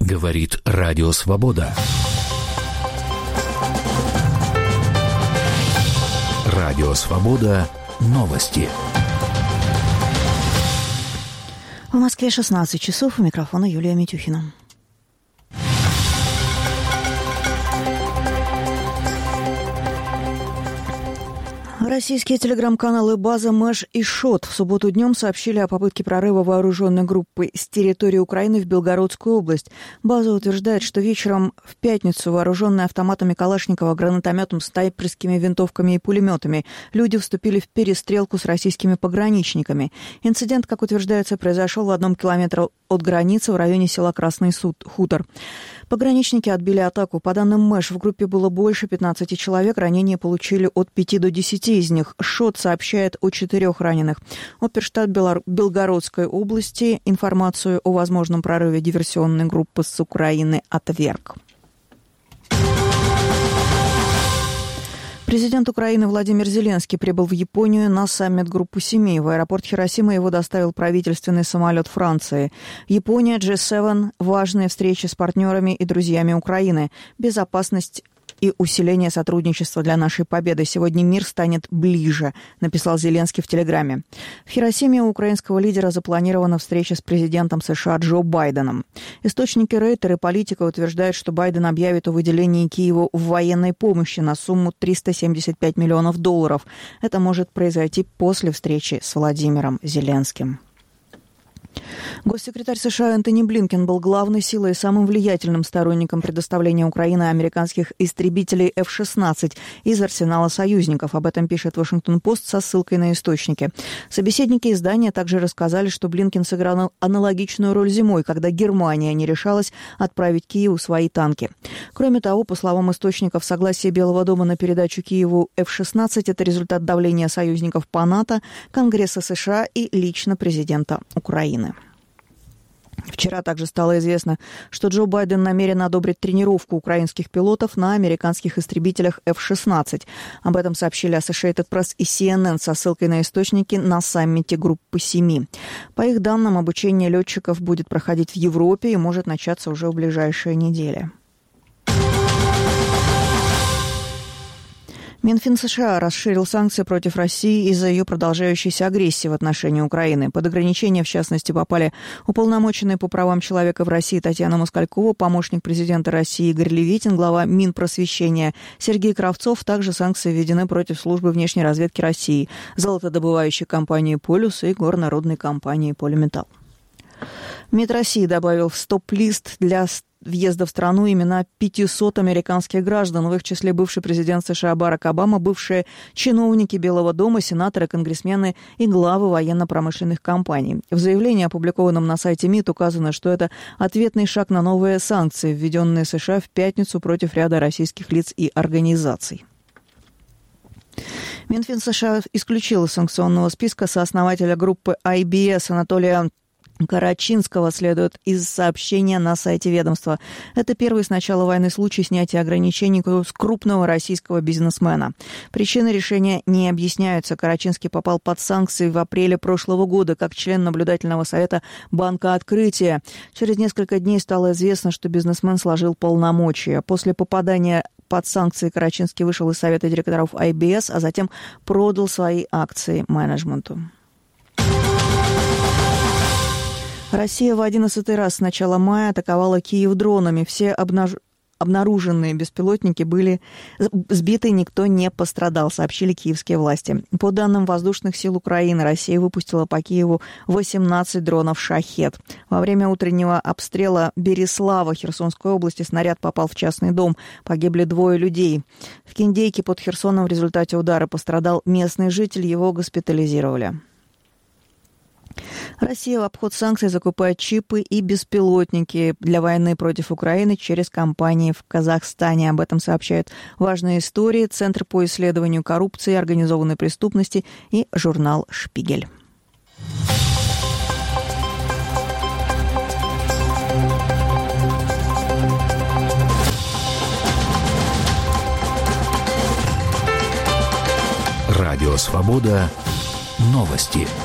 Говорит Радио Свобода. Радио Свобода. Новости. В Москве 16 часов. У микрофона Юлия Митюхина. Российские телеграм-каналы «База», «Мэш» и «Шот» в субботу днем сообщили о попытке прорыва вооруженной группы с территории Украины в Белгородскую область. «База» утверждает, что вечером в пятницу, вооруженные автоматами Калашникова, гранатометом, снайперскими винтовками и пулеметами, люди вступили в перестрелку с российскими пограничниками. Инцидент, как утверждается, произошел в 1 километре от границы в районе села Красный Хутор. Пограничники отбили атаку. По данным МЭШ, в группе было больше 15 человек. Ранения получили от 5 до 10 из них. ШОТ сообщает о 4 раненых. Оперштаб Белгородской области информацию о возможном прорыве диверсионной группы с Украины отверг. Президент Украины Владимир Зеленский прибыл в Японию на саммит Группы Семи. В аэропорт Хиросимы его доставил правительственный самолет Франции. Япония, G7, важные встречи с партнерами и друзьями Украины, безопасность и усиление сотрудничества для нашей победы. Сегодня мир станет ближе, написал Зеленский в Телеграме. В Хиросиме у украинского лидера запланирована встреча с президентом США Джо Байденом. Источники Рейтер и Политика утверждают, что Байден объявит о выделении Киеву военной помощи на сумму $375 миллионов. Это может произойти после встречи с Владимиром Зеленским. Госсекретарь США Энтони Блинкен был главной силой и самым влиятельным сторонником предоставления Украины американских истребителей F-16 из арсенала союзников. Об этом пишет Вашингтон-Пост со ссылкой на источники. Собеседники издания также рассказали, что Блинкен сыграл аналогичную роль зимой, когда Германия не решалась отправить Киеву свои танки. Кроме того, по словам источников, согласие Белого дома на передачу Киеву F-16 – это результат давления союзников по НАТО, Конгресса США и лично президента Украины. Вчера также стало известно, что Джо Байден намерен одобрить тренировку украинских пилотов на американских истребителях F-16. Об этом сообщили Associated Press и CNN со ссылкой на источники на саммите Группы Семи. По их данным, обучение летчиков будет проходить в Европе и может начаться уже в ближайшие недели. Минфин США расширил санкции против России из-за ее продолжающейся агрессии в отношении Украины. Под ограничения, в частности, попали уполномоченные по правам человека в России Татьяна Москалькова, помощник президента России Игорь Левитин, глава Минпросвещения Сергей Кравцов. Также санкции введены против службы внешней разведки России, золотодобывающей компании «Полюс» и горнорудной компании «Полиметалл». МИД России добавил в стоп-лист для въезда в страну имена 500 американских граждан, в их числе бывший президент США Барак Обама, бывшие чиновники Белого дома, сенаторы, конгрессмены и главы военно-промышленных компаний. В заявлении, опубликованном на сайте МИД, указано, что это ответный шаг на новые санкции, введенные США в пятницу против ряда российских лиц и организаций. Минфин США исключил из санкционного списка сооснователя группы IBS Анатолия Карачинского, следует из сообщения на сайте ведомства. Это первый с начала войны случай снятия ограничений с крупного российского бизнесмена. Причины решения не объясняются. Карачинский попал под санкции в апреле прошлого года как член наблюдательного совета Банка Открытия. Через несколько дней стало известно, что бизнесмен сложил полномочия. После попадания под санкции Карачинский вышел из совета директоров IBS, а затем продал свои акции менеджменту. Россия в 11-й раз с начала мая атаковала Киев дронами. Все обнаруженные беспилотники были сбиты, никто не пострадал, сообщили киевские власти. По данным воздушных сил Украины, Россия выпустила по Киеву 18 дронов «Шахед». Во время утреннего обстрела Береслава Херсонской области снаряд попал в частный дом. Погибли 2 людей. В Киндейке под Херсоном в результате удара пострадал местный житель, его госпитализировали. Россия в обход санкций закупает чипы и беспилотники для войны против Украины через компании в Казахстане. Об этом сообщают «Важные истории», Центр по исследованию коррупции и организованной преступности и журнал «Шпигель». Радио «Свобода». Новости.